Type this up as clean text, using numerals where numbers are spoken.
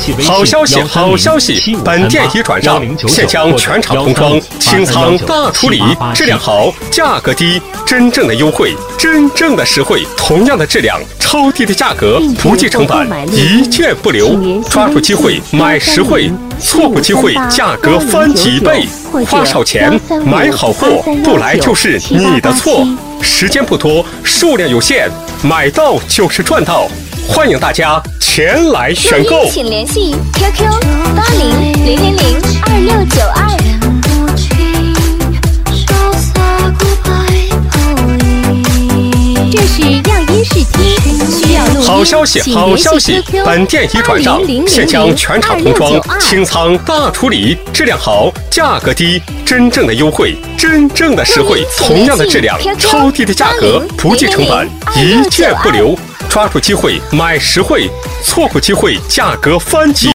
好消息，好消息！本店已转让，现将全场童装清仓大处理，质量好，价格低，真正的优惠，真正的实惠，同样的质量，超低的价格，不计成本，一件不留。抓住机会买实惠，错过机会价格翻几倍。花少钱买好货，不来就是你的错。时间不多，数量有限，买到就是赚到。欢迎大家前来选购， 请联系 QQ8000002692。这是样音试听，需要录音。 好消息，好消息！本店已转让，现将全场童装清仓大处理，质量好，价格低，真正的优惠，真正的实惠，同样的质量，超低的价格，不计成本，一件不留。抓住机会买实惠，错过机会价格翻几